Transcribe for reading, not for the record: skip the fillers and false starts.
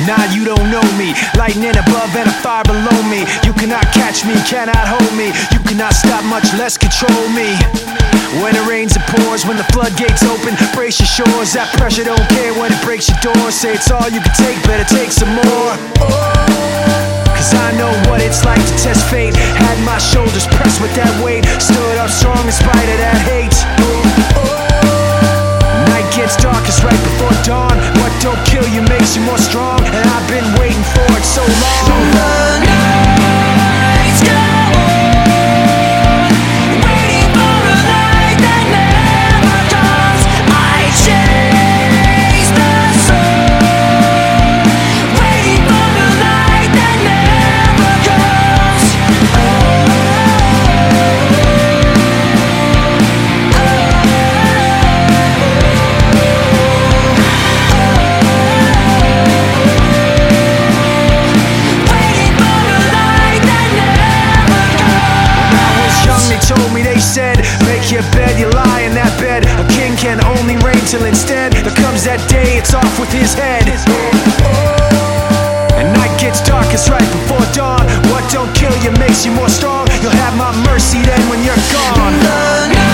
Nah, you don't know me. Lightning above and a fire below me. You cannot catch me, cannot hold me. You cannot stop, much less control me. When it rains it pours, when the floodgates open, brace your shores. That pressure don't care when it breaks your door. Say it's all you can take, better take some more. Cause I know what it's like to test fate. Had my shoulders pressed with that weight. Stood up strong in spite of that hate. Night gets darkest right before dawn. What don't kill you makes you more strong. And I've been waiting for it so long. The nights go on, waiting for a light that never comes. I chase the sun, waiting for a light that never comes. Told me, they said, make your bed, you lie in that bed. A king can only reign till instead there comes that day, it's off with his head. And night gets darkest right before dawn. What don't kill you makes you more strong. You'll have my mercy then when you're gone.